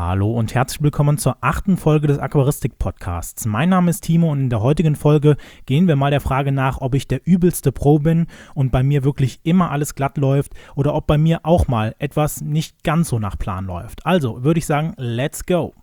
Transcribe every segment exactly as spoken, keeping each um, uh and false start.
Hallo und herzlich willkommen zur achten Folge des Aquaristik-Podcasts. Mein Name ist Timo und in der heutigen Folge gehen wir mal der Frage nach, ob ich der übelste Pro bin und bei mir wirklich immer alles glatt läuft oder ob bei mir auch mal etwas nicht ganz so nach Plan läuft. Also würde ich sagen, let's go!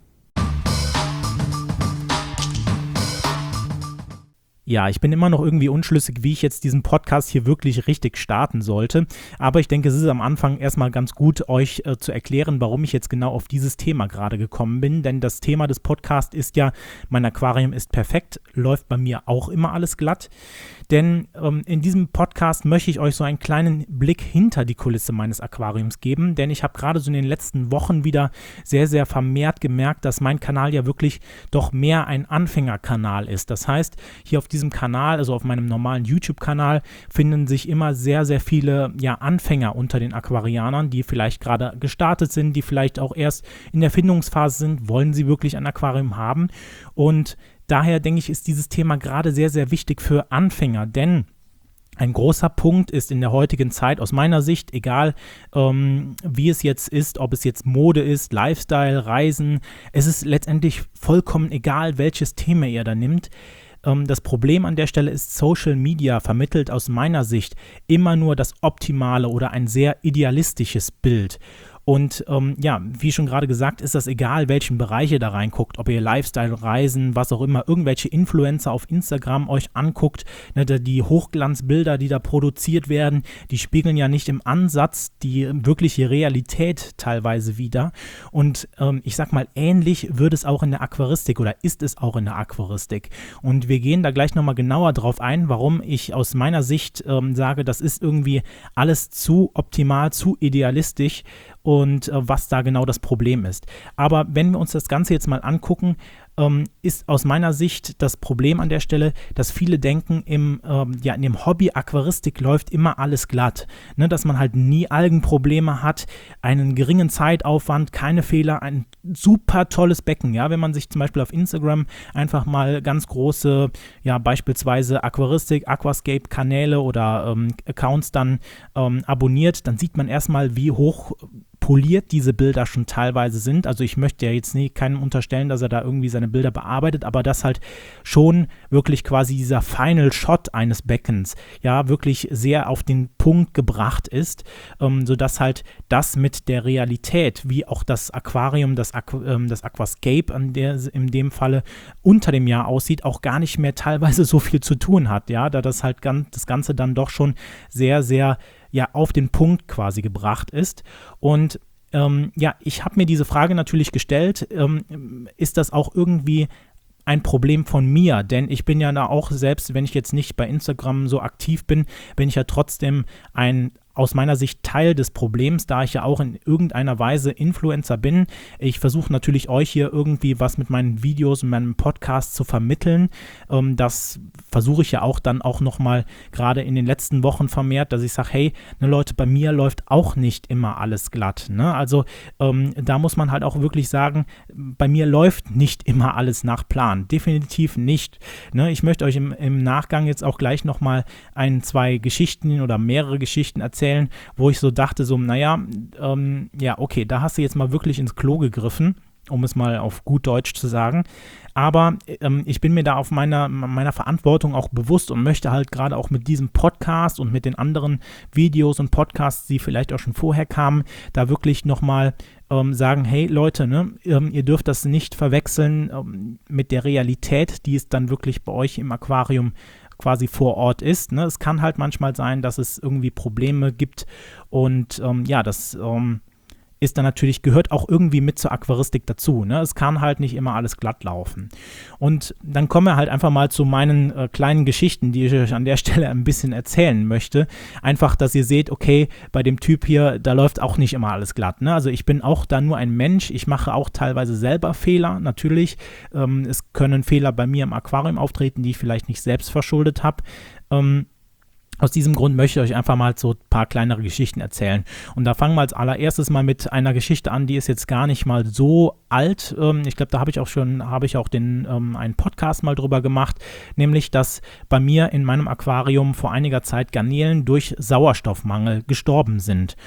Ja, ich bin immer noch irgendwie unschlüssig, wie ich jetzt diesen Podcast hier wirklich richtig starten sollte. Aber ich denke, es ist am Anfang erstmal ganz gut, euch äh, zu erklären, warum ich jetzt genau auf dieses Thema gerade gekommen bin. Denn das Thema des Podcasts ist ja, mein Aquarium ist perfekt, läuft bei mir auch immer alles glatt. Denn ähm, in diesem Podcast möchte ich euch so einen kleinen Blick hinter die Kulisse meines Aquariums geben. Denn ich habe gerade so in den letzten Wochen wieder sehr, sehr vermehrt gemerkt, dass mein Kanal ja wirklich doch mehr ein Anfängerkanal ist. Das heißt, hier auf diesem Kanal, also auf meinem normalen YouTube-Kanal, finden sich immer sehr, sehr viele ja, Anfänger unter den Aquarianern, die vielleicht gerade gestartet sind, die vielleicht auch erst in der Findungsphase sind, wollen sie wirklich ein Aquarium haben. Und daher denke ich, ist dieses Thema gerade sehr, sehr wichtig für Anfänger, denn ein großer Punkt ist in der heutigen Zeit aus meiner Sicht, egal ähm, wie es jetzt ist, ob es jetzt Mode ist, Lifestyle, Reisen, es ist letztendlich vollkommen egal, welches Thema ihr da nimmt. Das Problem an der Stelle ist, Social Media vermittelt aus meiner Sicht immer nur das optimale oder ein sehr idealistisches Bild. Und ähm, ja, wie schon gerade gesagt, ist das egal, welchen Bereich ihr da reinguckt, ob ihr Lifestyle, Reisen, was auch immer, irgendwelche Influencer auf Instagram euch anguckt, ne, die Hochglanzbilder, die da produziert werden, die spiegeln ja nicht im Ansatz die wirkliche Realität teilweise wider. Und ähm, ich sag mal, ähnlich wird es auch in der Aquaristik oder ist es auch in der Aquaristik. Und wir gehen da gleich nochmal genauer drauf ein, warum ich aus meiner Sicht ähm, sage, das ist irgendwie alles zu optimal, zu idealistisch. Und äh, was da genau das Problem ist. Aber wenn wir uns das Ganze jetzt mal angucken, ähm, ist aus meiner Sicht das Problem an der Stelle, dass viele denken, im, ähm, ja, in dem Hobby Aquaristik läuft immer alles glatt. Ne, dass man halt nie Algenprobleme hat, einen geringen Zeitaufwand, keine Fehler, ein super tolles Becken. Ja, wenn man sich zum Beispiel auf Instagram einfach mal ganz große, ja, beispielsweise Aquaristik, Aquascape-Kanäle oder ähm, Accounts dann ähm, abonniert, dann sieht man erstmal, wie hoch poliert diese Bilder schon teilweise sind. Also ich möchte ja jetzt nie keinem unterstellen, dass er da irgendwie seine Bilder bearbeitet, aber dass halt schon wirklich quasi dieser Final Shot eines Beckens ja wirklich sehr auf den Punkt gebracht ist, ähm, sodass halt das mit der Realität, wie auch das Aquarium, das, Aqu ähm, das Aquascape an der, in dem Falle unter dem Jahr aussieht, auch gar nicht mehr teilweise so viel zu tun hat, ja, da das halt ganz, das Ganze dann doch schon sehr, sehr ja auf den Punkt quasi gebracht ist. Und ähm, ja, ich habe mir diese Frage natürlich gestellt, ähm, ist das auch irgendwie ein Problem von mir, denn ich bin ja da auch, selbst wenn ich jetzt nicht bei Instagram so aktiv bin, bin ich ja trotzdem ein aus meiner Sicht Teil des Problems, da ich ja auch in irgendeiner Weise Influencer bin. Ich versuche natürlich euch hier irgendwie was mit meinen Videos und meinem Podcast zu vermitteln. Ähm, das versuche ich ja auch dann auch nochmal gerade in den letzten Wochen vermehrt, dass ich sage, hey, ne Leute, bei mir läuft auch nicht immer alles glatt. Ne? Also ähm, da muss man halt auch wirklich sagen, bei mir läuft nicht immer alles nach Plan. Definitiv nicht. Ne? Ich möchte euch im, im Nachgang jetzt auch gleich nochmal ein, zwei Geschichten oder mehrere Geschichten erzählen, wo ich so dachte, so, naja, ähm, ja, okay, da hast du jetzt mal wirklich ins Klo gegriffen, um es mal auf gut Deutsch zu sagen. Aber ähm, ich bin mir da auf meiner, meiner Verantwortung auch bewusst und möchte halt gerade auch mit diesem Podcast und mit den anderen Videos und Podcasts, die vielleicht auch schon vorher kamen, da wirklich nochmal ähm, sagen, hey Leute, ne, ähm, ihr dürft das nicht verwechseln ähm, mit der Realität, die es dann wirklich bei euch im Aquarium quasi vor Ort ist. Ne? Es kann halt manchmal sein, dass es irgendwie Probleme gibt und ähm, ja, das ähm, ist dann natürlich, gehört auch irgendwie mit zur Aquaristik dazu. Ne? Es kann halt nicht immer alles glatt laufen. Und dann kommen wir halt einfach mal zu meinen äh, kleinen Geschichten, die ich euch an der Stelle ein bisschen erzählen möchte. Einfach, dass ihr seht, okay, bei dem Typ hier, da läuft auch nicht immer alles glatt. Ne? Also ich bin auch da nur ein Mensch. Ich mache auch teilweise selber Fehler, natürlich. Ähm, es können Fehler bei mir im Aquarium auftreten, die ich vielleicht nicht selbst verschuldet habe. Ähm, Aus diesem Grund möchte ich euch einfach mal so ein paar kleinere Geschichten erzählen. Und da fangen wir als allererstes mal mit einer Geschichte an, die ist jetzt gar nicht mal so alt. Ähm, ich glaube, da habe ich auch schon, habe ich auch den, ähm, einen Podcast mal drüber gemacht, nämlich, dass bei mir in meinem Aquarium vor einiger Zeit Garnelen durch Sauerstoffmangel gestorben sind.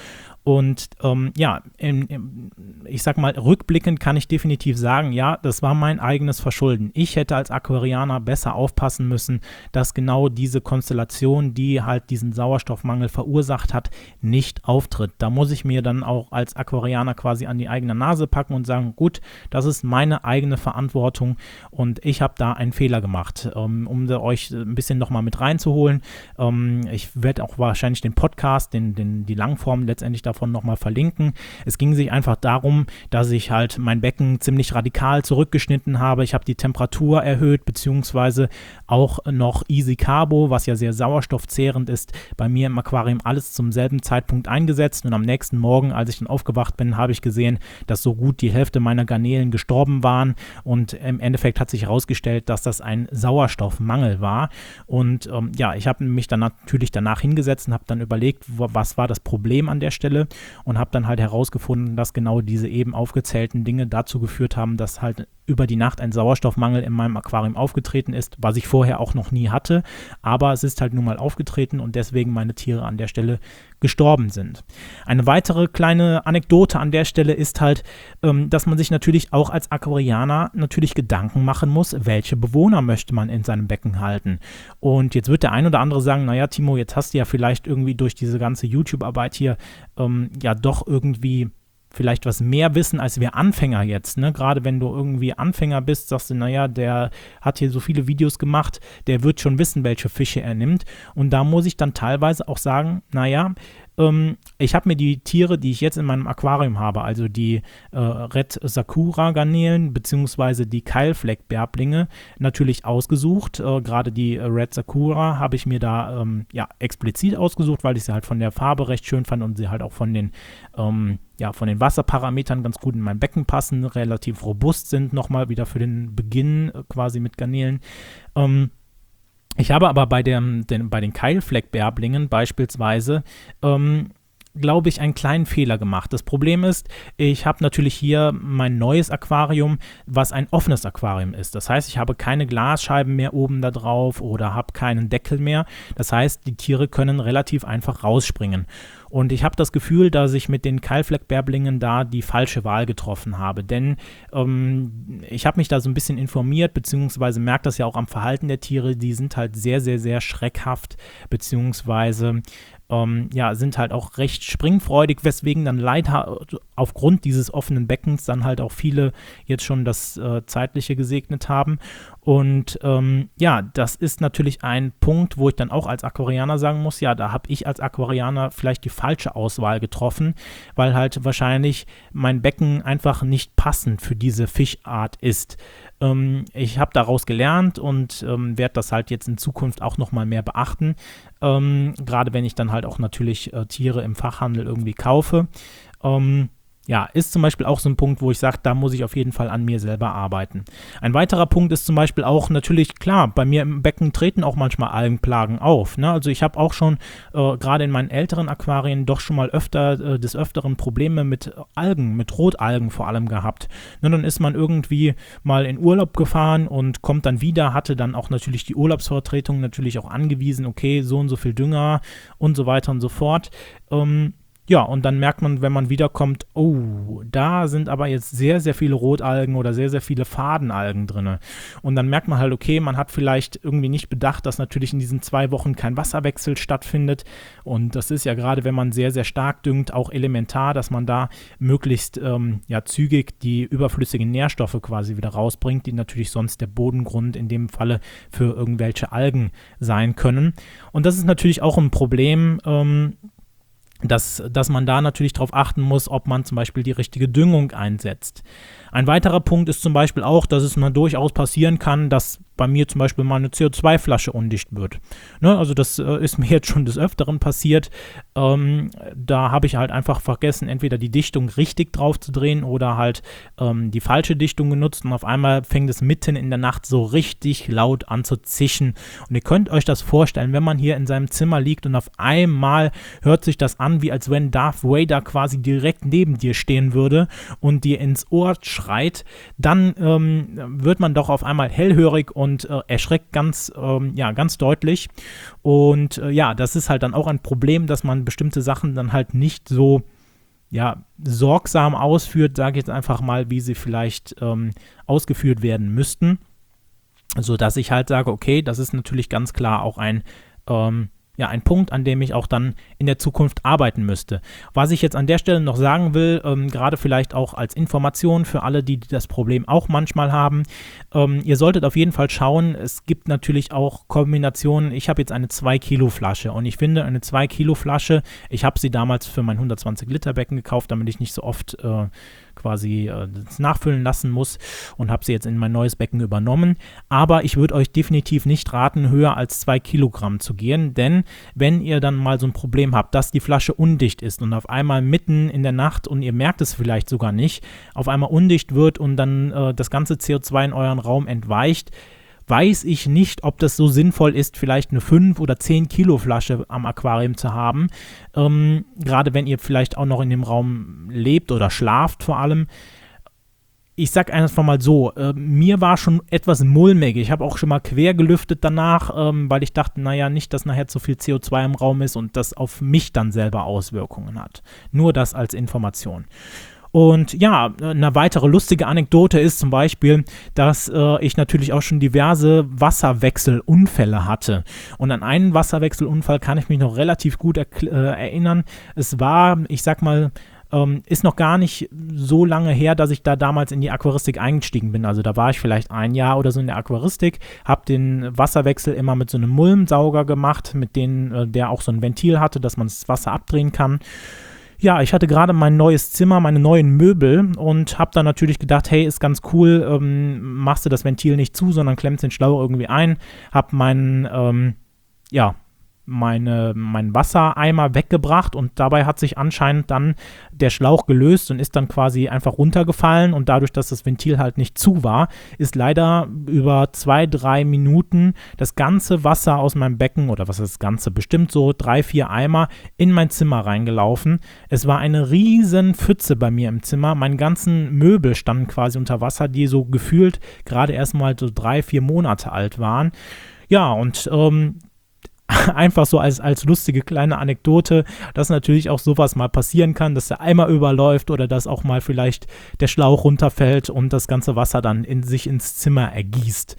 Und ähm, ja, in, in, ich sag mal, rückblickend kann ich definitiv sagen, ja, das war mein eigenes Verschulden. Ich hätte als Aquarianer besser aufpassen müssen, dass genau diese Konstellation, die halt diesen Sauerstoffmangel verursacht hat, nicht auftritt. Da muss ich mir dann auch als Aquarianer quasi an die eigene Nase packen und sagen, gut, das ist meine eigene Verantwortung und ich habe da einen Fehler gemacht. Um, um euch ein bisschen nochmal mit reinzuholen, um, ich werde auch wahrscheinlich den Podcast, den, den, die Langform letztendlich davon nochmal verlinken. Es ging sich einfach darum, dass ich halt mein Becken ziemlich radikal zurückgeschnitten habe. Ich habe die Temperatur erhöht, beziehungsweise auch noch Easy Carbo, was ja sehr sauerstoffzehrend ist, bei mir im Aquarium alles zum selben Zeitpunkt eingesetzt und am nächsten Morgen, als ich dann aufgewacht bin, habe ich gesehen, dass so gut die Hälfte meiner Garnelen gestorben waren und im Endeffekt hat sich herausgestellt, dass das ein Sauerstoffmangel war und ähm, ja, ich habe mich dann natürlich danach hingesetzt und habe dann überlegt, was war das Problem an der Stelle und habe dann halt herausgefunden, dass genau diese eben aufgezählten Dinge dazu geführt haben, dass halt über die Nacht ein Sauerstoffmangel in meinem Aquarium aufgetreten ist, was ich vorher auch noch nie hatte, aber es ist halt nun mal aufgetreten und deswegen meine Tiere an der Stelle gestorben sind. Eine weitere kleine Anekdote an der Stelle ist halt, ähm, dass man sich natürlich auch als Aquarianer natürlich Gedanken machen muss, welche Bewohner möchte man in seinem Becken halten. Und jetzt wird der ein oder andere sagen, naja Timo, jetzt hast du ja vielleicht irgendwie durch diese ganze YouTube-Arbeit hier ähm, ja doch irgendwie vielleicht was mehr wissen als wir Anfänger jetzt, ne? Gerade wenn du irgendwie Anfänger bist, sagst du, naja, der hat hier so viele Videos gemacht, der wird schon wissen, welche Fische er nimmt. Und da muss ich dann teilweise auch sagen, naja, ähm, ich habe mir die Tiere, die ich jetzt in meinem Aquarium habe, also die äh, Red Sakura Garnelen beziehungsweise die Keilfleckbärblinge natürlich ausgesucht. Äh, Gerade die äh, Red Sakura habe ich mir da ähm, ja, explizit ausgesucht, weil ich sie halt von der Farbe recht schön fand und sie halt auch von den ähm, ja, von den Wasserparametern ganz gut in mein Becken passen, relativ robust sind, nochmal wieder für den Beginn äh, quasi mit Garnelen. Ähm, ich habe aber bei, dem, den, bei den Keilfleckbärblingen beispielsweise, ähm, glaube ich, einen kleinen Fehler gemacht. Das Problem ist, ich habe natürlich hier mein neues Aquarium, was ein offenes Aquarium ist. Das heißt, ich habe keine Glasscheiben mehr oben da drauf oder habe keinen Deckel mehr. Das heißt, die Tiere können relativ einfach rausspringen. Und ich habe das Gefühl, dass ich mit den Keilfleckbärblingen da die falsche Wahl getroffen habe. Denn ähm, ich habe mich da so ein bisschen informiert, beziehungsweise merke das ja auch am Verhalten der Tiere. Die sind halt sehr, sehr, sehr schreckhaft, beziehungsweise ähm, ja, sind halt auch recht springfreudig, weswegen dann leider aufgrund dieses offenen Beckens dann halt auch viele jetzt schon das äh, Zeitliche gesegnet haben. Und ähm, ja, das ist natürlich ein Punkt, wo ich dann auch als Aquarianer sagen muss, ja, da habe ich als Aquarianer vielleicht die falsche Auswahl getroffen, weil halt wahrscheinlich mein Becken einfach nicht passend für diese Fischart ist. Ähm, ich habe daraus gelernt und ähm, werde das halt jetzt in Zukunft auch nochmal mehr beachten, ähm, gerade wenn ich dann halt auch natürlich äh, Tiere im Fachhandel irgendwie kaufe. Ähm, Ja, ist zum Beispiel auch so ein Punkt, wo ich sage, da muss ich auf jeden Fall an mir selber arbeiten. Ein weiterer Punkt ist zum Beispiel auch natürlich, klar, bei mir im Becken treten auch manchmal Algenplagen auf. Ne? Also ich habe auch schon äh, gerade in meinen älteren Aquarien doch schon mal öfter äh, des Öfteren Probleme mit Algen, mit Rotalgen vor allem gehabt. Ne, dann ist man irgendwie mal in Urlaub gefahren und kommt dann wieder, hatte dann auch natürlich die Urlaubsvertretung natürlich auch angewiesen, okay, so und so viel Dünger und so weiter und so fort. Ähm, Ja, und dann merkt man, wenn man wiederkommt, oh, da sind aber jetzt sehr, sehr viele Rotalgen oder sehr, sehr viele Fadenalgen drin. Und dann merkt man halt, okay, man hat vielleicht irgendwie nicht bedacht, dass natürlich in diesen zwei Wochen kein Wasserwechsel stattfindet. Und das ist ja gerade, wenn man sehr, sehr stark düngt, auch elementar, dass man da möglichst ähm, ja, zügig die überflüssigen Nährstoffe quasi wieder rausbringt, die natürlich sonst der Bodengrund in dem Falle für irgendwelche Algen sein können. Und das ist natürlich auch ein Problem, ähm, Dass, dass man da natürlich darauf achten muss, ob man zum Beispiel die richtige Düngung einsetzt. Ein weiterer Punkt ist zum Beispiel auch, dass es mal durchaus passieren kann, dass bei mir zum Beispiel mal eine C O zwei Flasche undicht wird. Ne, also das äh, ist mir jetzt schon des Öfteren passiert. Ähm, da habe ich halt einfach vergessen, entweder die Dichtung richtig drauf zu drehen oder halt ähm, die falsche Dichtung genutzt und auf einmal fängt es mitten in der Nacht so richtig laut an zu zischen. Und ihr könnt euch das vorstellen, wenn man hier in seinem Zimmer liegt und auf einmal hört sich das an, wie als wenn Darth Vader quasi direkt neben dir stehen würde und dir ins Ohr schreit, dann ähm, wird man doch auf einmal hellhörig und und äh, erschreckt ganz, ähm, ja, ganz deutlich. Und äh, ja, das ist halt dann auch ein Problem, dass man bestimmte Sachen dann halt nicht so ja, sorgsam ausführt, sage ich jetzt einfach mal, wie sie vielleicht ähm, ausgeführt werden müssten, sodass ich halt sage, okay, das ist natürlich ganz klar auch ein ähm, ja, ein Punkt, an dem ich auch dann in der Zukunft arbeiten müsste. Was ich jetzt an der Stelle noch sagen will, ähm, gerade vielleicht auch als Information für alle, die das Problem auch manchmal haben, ähm, ihr solltet auf jeden Fall schauen, es gibt natürlich auch Kombinationen, ich habe jetzt eine zwei Kilo Flasche und ich finde eine zwei Kilo Flasche, ich habe sie damals für mein hundertzwanzig Liter Becken gekauft, damit ich nicht so oft äh, quasi äh, das nachfüllen lassen muss und habe sie jetzt in mein neues Becken übernommen. Aber ich würde euch definitiv nicht raten, höher als zwei Kilogramm zu gehen, denn wenn ihr dann mal so ein Problem habt, dass die Flasche undicht ist und auf einmal mitten in der Nacht und ihr merkt es vielleicht sogar nicht, auf einmal undicht wird und dann äh, das ganze C O zwei in euren Raum entweicht, weiß ich nicht, ob das so sinnvoll ist, vielleicht eine fünf oder zehn Kilo Flasche am Aquarium zu haben. Ähm, gerade wenn ihr vielleicht auch noch in dem Raum lebt oder schlaft vor allem. Ich sag einfach mal so, äh, mir war schon etwas mulmig. Ich habe auch schon mal quer gelüftet danach, ähm, weil ich dachte, naja, nicht, dass nachher zu viel C O zwei im Raum ist und das auf mich dann selber Auswirkungen hat. Nur das als Information. Und ja, eine weitere lustige Anekdote ist zum Beispiel, dass äh, ich natürlich auch schon diverse Wasserwechselunfälle hatte. Und an einen Wasserwechselunfall kann ich mich noch relativ gut äh, erinnern. Es war, ich sag mal, ähm, ist noch gar nicht so lange her, dass ich da damals in die Aquaristik eingestiegen bin. Also da war ich vielleicht ein Jahr oder so in der Aquaristik, habe den Wasserwechsel immer mit so einem Mulmsauger gemacht, mit dem, äh, der auch so ein Ventil hatte, dass man das Wasser abdrehen kann. Ja, ich hatte gerade mein neues Zimmer, meine neuen Möbel und habe dann natürlich gedacht, hey, ist ganz cool, ähm, machst du das Ventil nicht zu, sondern klemmst den Schlauch irgendwie ein, hab meinen, ähm, ja, meine, meinen Wassereimer weggebracht und dabei hat sich anscheinend dann der Schlauch gelöst und ist dann quasi einfach runtergefallen und dadurch, dass das Ventil halt nicht zu war, ist leider über zwei, drei Minuten das ganze Wasser aus meinem Becken oder was ist das Ganze, bestimmt so drei, vier Eimer in mein Zimmer reingelaufen. Es war eine riesen Pfütze bei mir im Zimmer. Meine ganzen Möbel standen quasi unter Wasser, die so gefühlt gerade erst mal so drei, vier Monate alt waren. Ja, und ähm, einfach so als, als lustige kleine Anekdote, dass natürlich auch sowas mal passieren kann, dass der Eimer überläuft oder dass auch mal vielleicht der Schlauch runterfällt und das ganze Wasser dann in sich ins Zimmer ergießt.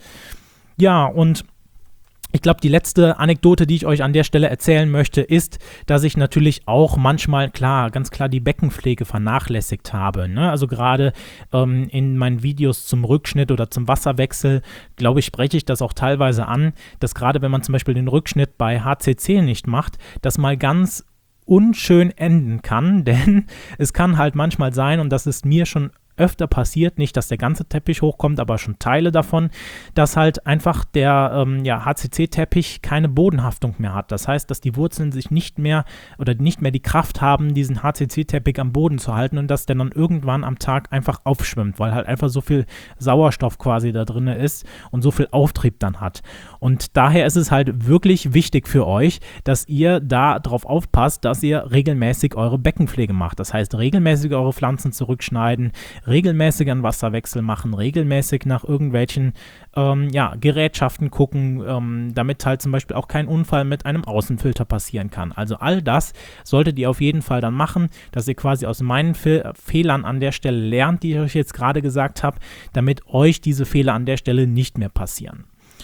Ja, und ich glaube, die letzte Anekdote, die ich euch an der Stelle erzählen möchte, ist, dass ich natürlich auch manchmal, klar, ganz klar die Beckenpflege vernachlässigt habe. Ne? Also gerade ähm, in meinen Videos zum Rückschnitt oder zum Wasserwechsel, glaube ich, spreche ich das auch teilweise an, dass gerade wenn man zum Beispiel den Rückschnitt bei H C C nicht macht, das mal ganz unschön enden kann, denn es kann halt manchmal sein, und das ist mir schon öfter passiert, nicht, dass der ganze Teppich hochkommt, aber schon Teile davon, dass halt einfach der ähm, ja, H C C-Teppich keine Bodenhaftung mehr hat. Das heißt, dass die Wurzeln sich nicht mehr oder nicht mehr die Kraft haben, diesen H C C-Teppich am Boden zu halten und dass der dann irgendwann am Tag einfach aufschwimmt, weil halt einfach so viel Sauerstoff quasi da drin ist und so viel Auftrieb dann hat. Und daher ist es halt wirklich wichtig für euch, dass ihr da drauf aufpasst, dass ihr regelmäßig eure Beckenpflege macht. Das heißt, regelmäßig eure Pflanzen zurückschneiden, regelmäßig einen Wasserwechsel machen, regelmäßig nach irgendwelchen ähm, ja, Gerätschaften gucken, ähm, damit halt zum Beispiel auch kein Unfall mit einem Außenfilter passieren kann. Also all das solltet ihr auf jeden Fall dann machen, dass ihr quasi aus meinen Fe- Fehlern an der Stelle lernt, die ich euch jetzt gerade gesagt habe, damit euch diese Fehler an der Stelle nicht mehr passieren.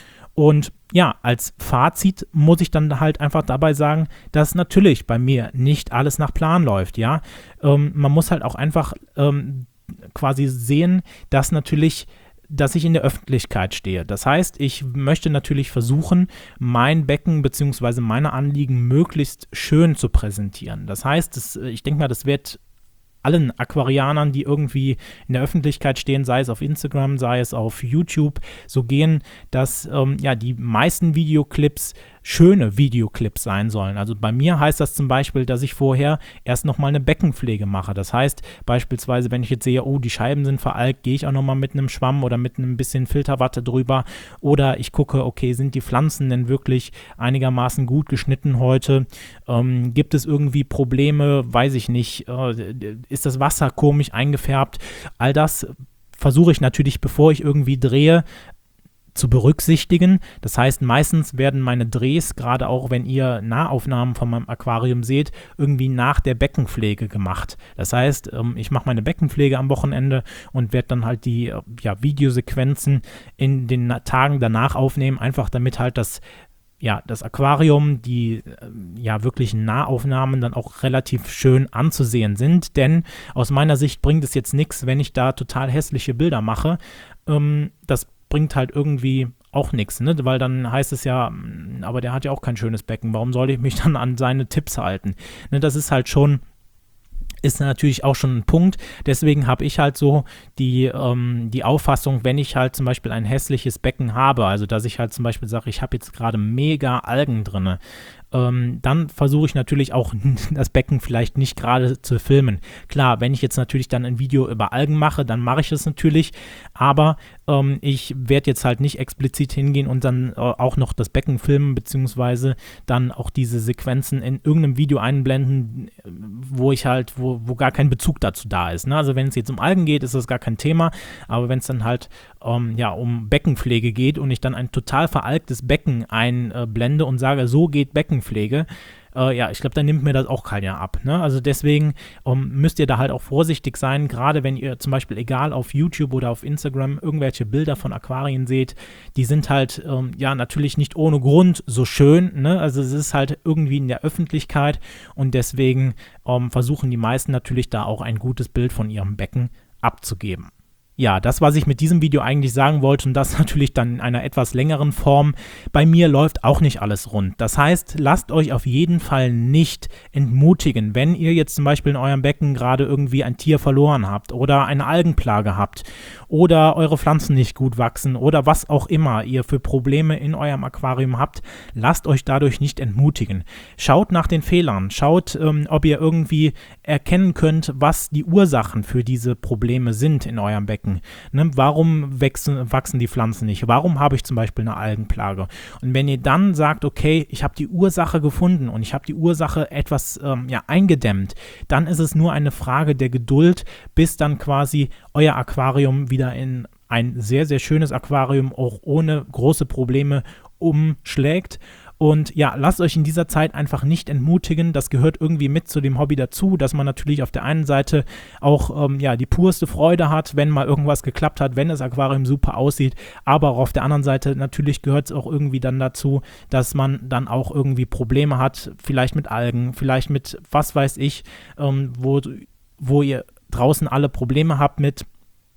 Und ja, als Fazit muss ich dann halt einfach dabei sagen, dass natürlich bei mir nicht alles nach Plan läuft, ja. Ähm, man muss halt auch einfach ähm, quasi sehen, dass natürlich, dass ich in der Öffentlichkeit stehe. Das heißt, ich möchte natürlich versuchen, mein Becken bzw. meine Anliegen möglichst schön zu präsentieren. Das heißt, das, ich denke mal, das wird allen Aquarianern, die irgendwie in der Öffentlichkeit stehen, sei es auf Instagram, sei es auf YouTube, so gehen, dass ähm, ja die meisten Videoclips schöne Videoclips sein sollen. Also bei mir heißt das zum Beispiel, dass ich vorher erst nochmal eine Beckenpflege mache. Das heißt beispielsweise, wenn ich jetzt sehe, oh, die Scheiben sind veralkt, gehe ich auch nochmal mit einem Schwamm oder mit einem bisschen Filterwatte drüber. Oder ich gucke, okay, sind die Pflanzen denn wirklich einigermaßen gut geschnitten heute? Ähm, gibt es irgendwie Probleme? Weiß ich nicht. Äh, ist das Wasser komisch eingefärbt? All das versuche ich natürlich, bevor ich irgendwie drehe, zu berücksichtigen. Das heißt, meistens werden meine Drehs, gerade auch wenn ihr Nahaufnahmen von meinem Aquarium seht, irgendwie nach der Beckenpflege gemacht. Das heißt, ich mache meine Beckenpflege am Wochenende und werde dann halt die ja, Videosequenzen in den Tagen danach aufnehmen, einfach damit halt das ja, das Aquarium, die ja wirklichen Nahaufnahmen dann auch relativ schön anzusehen sind, denn aus meiner Sicht bringt es jetzt nichts, wenn ich da total hässliche Bilder mache. Ähm, das bringt halt irgendwie auch nichts, ne? Weil dann heißt es ja, aber der hat ja auch kein schönes Becken, warum soll ich mich dann an seine Tipps halten? Ne, das ist halt schon ist natürlich auch schon ein Punkt. Deswegen habe ich halt so die, ähm, die Auffassung, wenn ich halt zum Beispiel ein hässliches Becken habe, also dass ich halt zum Beispiel sage, ich habe jetzt gerade mega Algen drin, ähm, dann versuche ich natürlich auch das Becken vielleicht nicht gerade zu filmen. Klar, wenn ich jetzt natürlich dann ein Video über Algen mache, dann mache ich es natürlich, aber ähm, ich werde jetzt halt nicht explizit hingehen und dann äh, auch noch das Becken filmen, beziehungsweise dann auch diese Sequenzen in irgendeinem Video einblenden, wo ich halt, wo, wo gar kein Bezug dazu da ist. Ne? Also wenn es jetzt um Algen geht, ist das gar kein Thema, aber wenn es dann halt ähm, ja, um Beckenpflege geht und ich dann ein total veralgtes Becken einblende äh, und sage, so geht Beckenpflege, äh, ja, ich glaube, dann nimmt mir das auch keiner ab. Ne? Also deswegen ähm, müsst ihr da halt auch vorsichtig sein, gerade wenn ihr zum Beispiel, egal auf YouTube oder auf Instagram, irgendwelche Bilder von Aquarien seht, die sind halt, ähm, ja, natürlich nicht ohne Grund so schön, ne? Also es ist halt irgendwie in der Öffentlichkeit und deswegen ähm, versuchen die meisten natürlich da auch ein gutes Bild von ihrem Becken abzugeben. Ja, das, was ich mit diesem Video eigentlich sagen wollte und das natürlich dann in einer etwas längeren Form, bei mir läuft auch nicht alles rund. Das heißt, lasst euch auf jeden Fall nicht entmutigen, wenn ihr jetzt zum Beispiel in eurem Becken gerade irgendwie ein Tier verloren habt oder eine Algenplage habt oder eure Pflanzen nicht gut wachsen oder was auch immer ihr für Probleme in eurem Aquarium habt, lasst euch dadurch nicht entmutigen. Schaut nach den Fehlern, schaut, ähm, ob ihr irgendwie erkennen könnt, was die Ursachen für diese Probleme sind in eurem Becken. Ne, warum wachsen, wachsen die Pflanzen nicht? Warum habe ich zum Beispiel eine Algenplage? Und wenn ihr dann sagt, okay, ich habe die Ursache gefunden und ich habe die Ursache etwas ähm, ja, eingedämmt, dann ist es nur eine Frage der Geduld, bis dann quasi euer Aquarium wieder in ein sehr, sehr schönes Aquarium auch ohne große Probleme umschlägt. Und ja, lasst euch in dieser Zeit einfach nicht entmutigen. Das gehört irgendwie mit zu dem Hobby dazu, dass man natürlich auf der einen Seite auch ähm, ja, die purste Freude hat, wenn mal irgendwas geklappt hat, wenn das Aquarium super aussieht. Aber auch auf der anderen Seite natürlich gehört es auch irgendwie dann dazu, dass man dann auch irgendwie Probleme hat, vielleicht mit Algen, vielleicht mit was weiß ich, ähm, wo, wo ihr draußen alle Probleme habt mit.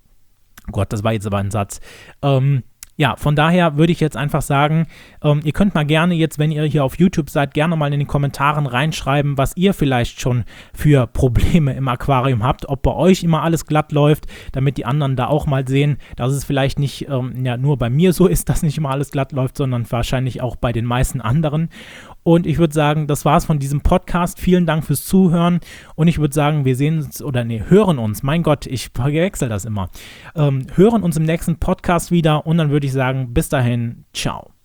Oh Gott, das war jetzt aber ein Satz. Ähm, Ja, von daher würde ich jetzt einfach sagen, ähm, ihr könnt mal gerne jetzt, wenn ihr hier auf YouTube seid, gerne mal in den Kommentaren reinschreiben, was ihr vielleicht schon für Probleme im Aquarium habt, ob bei euch immer alles glatt läuft, damit die anderen da auch mal sehen, dass es vielleicht nicht ähm, ja, nur bei mir so ist, dass nicht immer alles glatt läuft, sondern wahrscheinlich auch bei den meisten anderen. Und ich würde sagen, das war's von diesem Podcast. Vielen Dank fürs Zuhören. Und ich würde sagen, wir sehen uns, oder nee, hören uns. Mein Gott, ich verwechsel das immer. Ähm, hören uns im nächsten Podcast wieder. Und dann würde ich sagen, bis dahin, ciao.